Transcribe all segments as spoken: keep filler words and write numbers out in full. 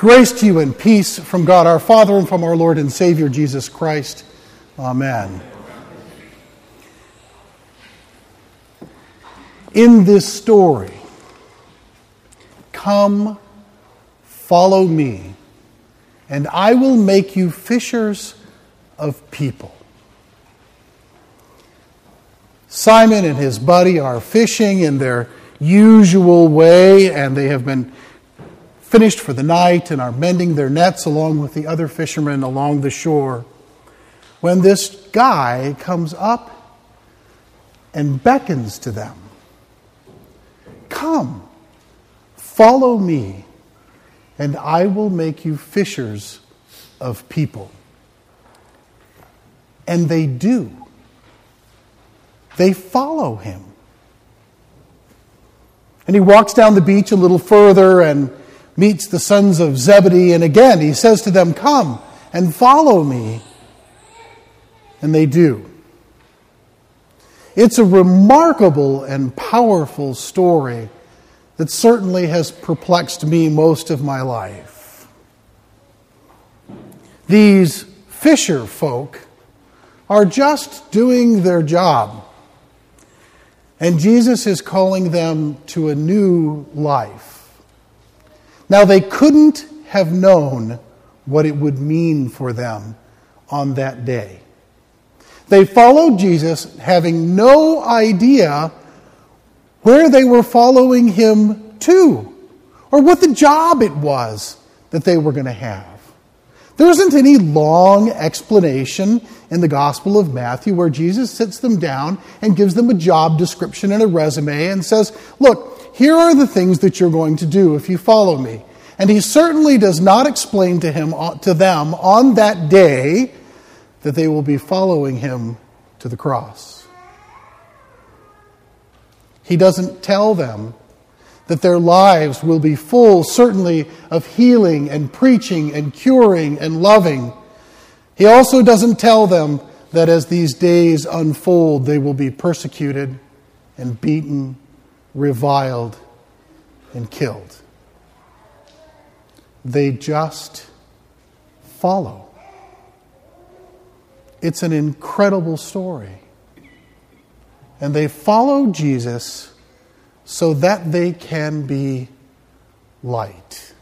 Grace to you and peace from God our Father and from our Lord and Savior Jesus Christ. Amen. In this story, come, follow me, and I will make you fishers of people. Simon and his buddy are fishing in their usual way, and they have been finished for the night and are mending their nets along with the other fishermen along the shore, when this guy comes up and beckons to them. Come, follow me, and I will make you fishers of people. And they do. They follow him. And he walks down the beach a little further and meets the sons of Zebedee, and again he says to them, come and follow me. And they do. It's a remarkable and powerful story that certainly has perplexed me most of my life. These fisher folk are just doing their job, and Jesus is calling them to a new life. Now, they couldn't have known what it would mean for them on that day. They followed Jesus having no idea where they were following him to, or what the job it was that they were going to have. There isn't any long explanation in the Gospel of Matthew where Jesus sits them down and gives them a job description and a resume and says, look, here are the things that you're going to do if you follow me. And he certainly does not explain to him to them on that day that they will be following him to the cross. He doesn't tell them that their lives will be full, certainly, of healing and preaching and curing and loving. He also doesn't tell them that as these days unfold, they will be persecuted and beaten, reviled, and killed. They just follow. It's an incredible story. And they follow Jesus so that they can be light.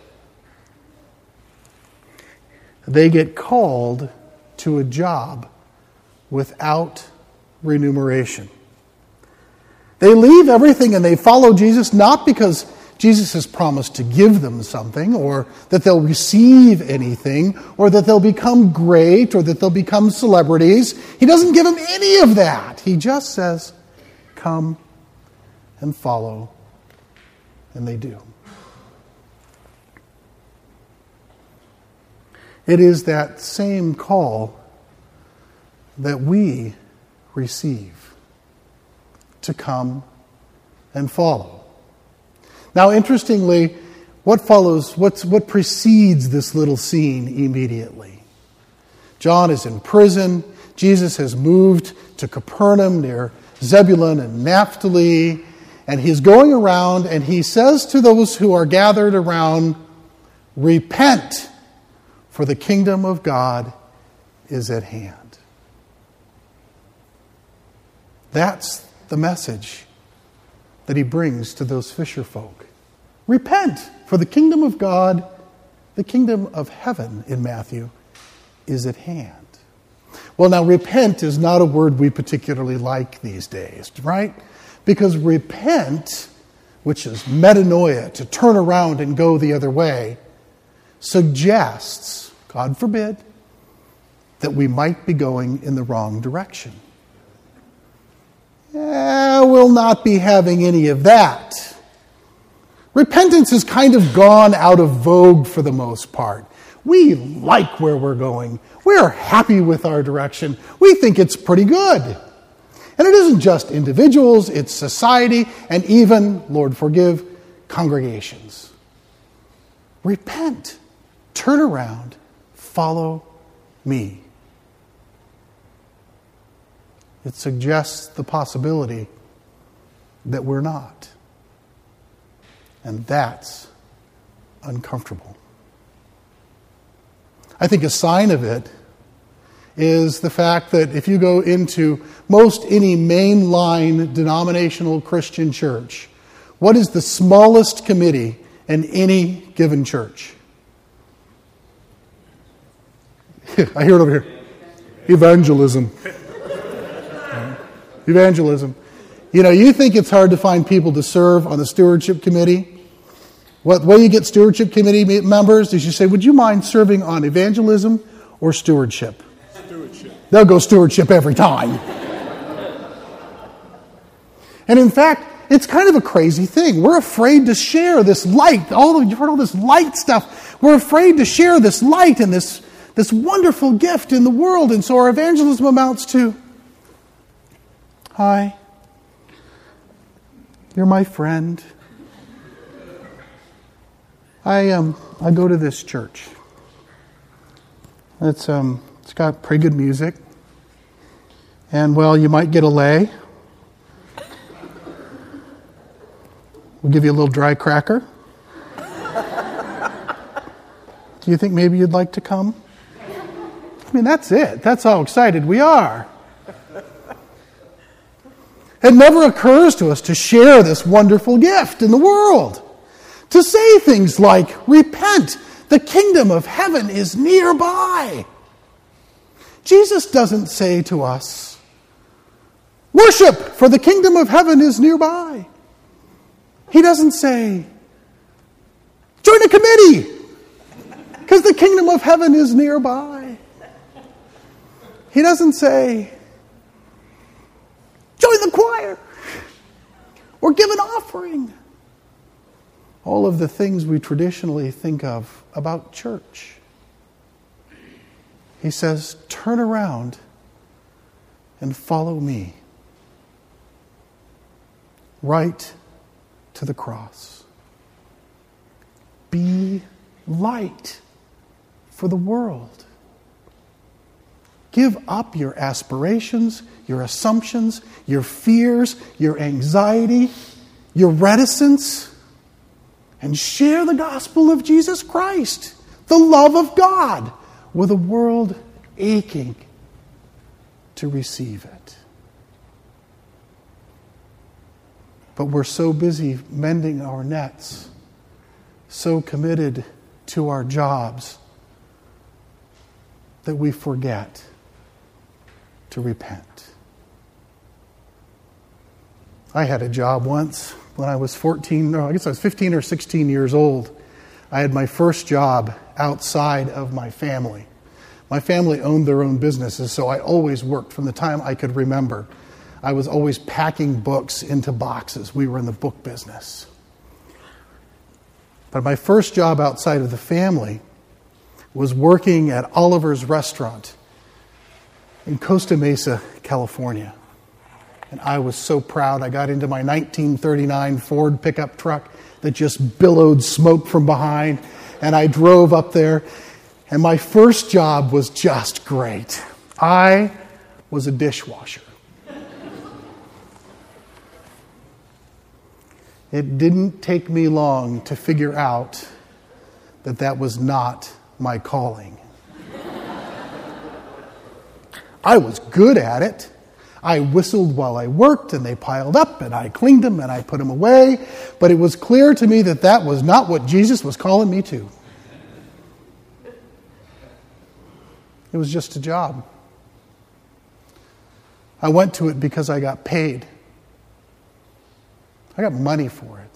They get called to a job without remuneration. They leave everything and they follow Jesus, not because Jesus has promised to give them something, or that they'll receive anything, or that they'll become great, or that they'll become celebrities. He doesn't give them any of that. He just says, come and follow, and they do. It is that same call that we receive, to come and follow. Now, interestingly, what follows, what's, what precedes this little scene immediately? John is in prison. Jesus has moved to Capernaum near Zebulun and Naphtali, and he's going around and he says to those who are gathered around, repent, for the kingdom of God is at hand. That's the message that he brings to those fisher folk. Repent, for the kingdom of God, the kingdom of heaven in Matthew, is at hand. Well, now, repent is not a word we particularly like these days, right? Because repent, which is metanoia, to turn around and go the other way, suggests, God forbid, that we might be going in the wrong direction. Eh, we'll not be having any of that. Repentance has kind of gone out of vogue for the most part. We like where we're going. We're happy with our direction. We think it's pretty good. And it isn't just individuals, it's society, and even, Lord forgive, congregations. Repent. Turn around. Follow me. It suggests the possibility that we're not. And that's uncomfortable. I think a sign of it is the fact that if you go into most any mainline denominational Christian church, what is the smallest committee in any given church? I hear it over here. Evangelism. Evangelism. You know, you think it's hard to find people to serve on the stewardship committee. What way you get stewardship committee members is you say, would you mind serving on evangelism or stewardship? Stewardship. They'll go stewardship every time. And in fact, it's kind of a crazy thing. We're afraid to share this light. All you've heard all this light stuff. We're afraid to share this light and this, this wonderful gift in the world. And so our evangelism amounts to, hi, you're my friend. I um I go to this church. It's um it's got pretty good music. And well, you might get a lay. We'll give you a little dry cracker. Do you think maybe you'd like to come? I mean, that's it. That's how excited we are. It never occurs to us to share this wonderful gift in the world. To say things like, repent, the kingdom of heaven is nearby. Jesus doesn't say to us, worship, for the kingdom of heaven is nearby. He doesn't say, join a committee, because the kingdom of heaven is nearby. He doesn't say, join the choir, or give an offering. All of the things we traditionally think of about church. He says, turn around and follow me. Right to the cross. Be light for the world. Give up your aspirations, your assumptions, your fears, your anxiety, your reticence, and share the gospel of Jesus Christ, the love of God, with a world aching to receive it. But we're so busy mending our nets, so committed to our jobs, that we forget to repent. I had a job once when I was fourteen, no, I guess I was fifteen or sixteen years old. I had my first job outside of my family. My family owned their own businesses, so I always worked from the time I could remember. I was always packing books into boxes. We were in the book business. But my first job outside of the family was working at Oliver's Restaurant in Costa Mesa, California. And I was so proud. I got into my nineteen thirty-nine Ford pickup truck that just billowed smoke from behind. And I drove up there. And my first job was just great. I was a dishwasher. It didn't take me long to figure out that that was not my calling. I was good at it. I whistled while I worked, and they piled up, and I cleaned them, and I put them away. But it was clear to me that that was not what Jesus was calling me to. It was just a job. I went to it because I got paid. I got money for it.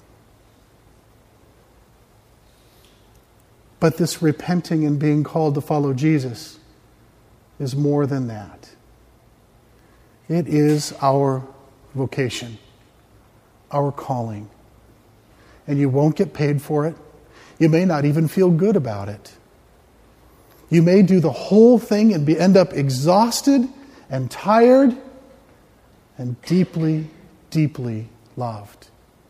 But this repenting and being called to follow Jesus is more than that. It is our vocation, our calling. And you won't get paid for it. You may not even feel good about it. You may do the whole thing and be, end up exhausted and tired and deeply, deeply loved.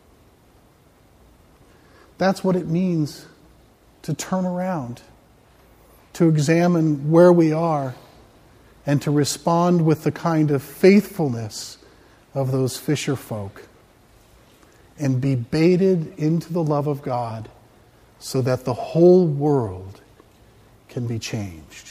That's what it means to turn around, to examine where we are, and to respond with the kind of faithfulness of those fisher folk, and be baited into the love of God so that the whole world can be changed.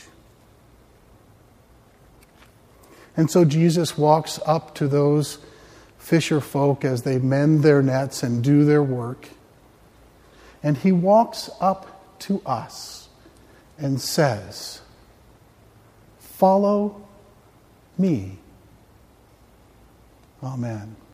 And so Jesus walks up to those fisher folk as they mend their nets and do their work. And he walks up to us and says, "Follow me." Amen.